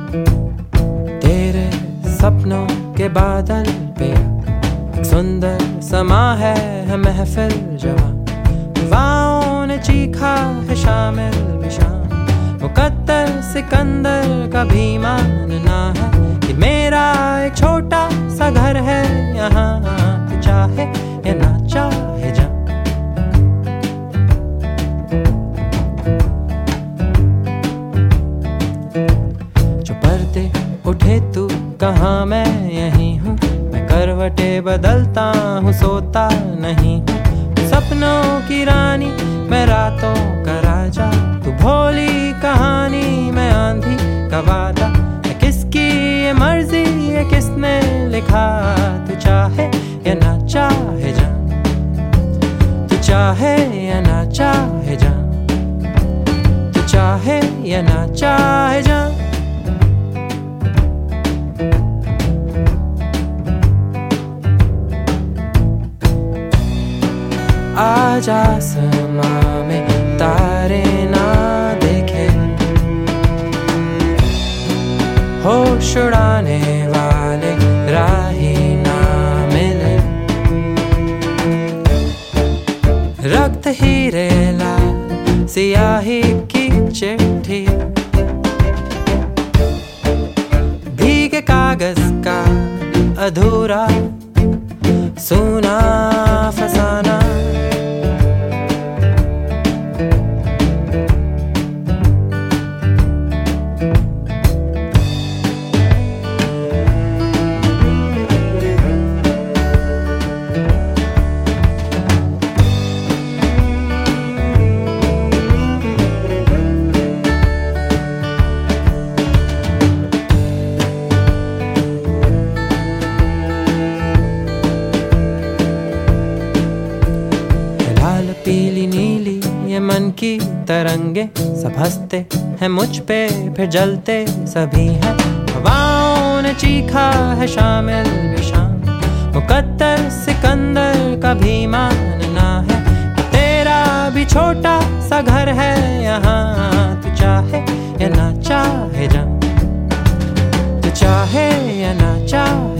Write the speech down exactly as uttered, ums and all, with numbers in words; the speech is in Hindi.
तेरे सपनों के बादल पे एक सुंदर समा है, है महफिल जवां। हवाओं ने चीखा है शामिल भी शाम। मुकद्दर सिकंदर का भी मानना है कि मेरा एक छोटा सा घर है यहाँ। तू चाहे या ना चाहे जा, जो पर्दे उठे तू कहाँ, मैं यहीं हूँ। मैं करवटे बदलता हूँ, सोता नहीं हूँ। सपनों की रानी मैं रातों का राजा। तू भोली कहानी मैं आंधी का वादा। है किसकी ये मर्जी, ये किसने लिखा। तू चाहे या ना चाहे जा, तू चाहे या ना चाहे जा, तू चाहे या ना चाहे जा। आज आसमां में तारे ना देखे, होश उड़ाने वाले राही ना मिले। रक्त हीरे लाल सियाही की चिट्ठी, भीगे कागज का अधूरा सूना फसाना। पीली नीली ये मन की तरंगे, सब हंसते हैं मुझ पे फिर जलते सभी हैं। हवाओं ने चीखा है शामिल भी शाम। मुकद्दर सिकंदर का भी मानना है कि तेरा भी छोटा सा घर है यहाँ। तू चाहे या ना चाहे जा, तू चाहे या ना चाहे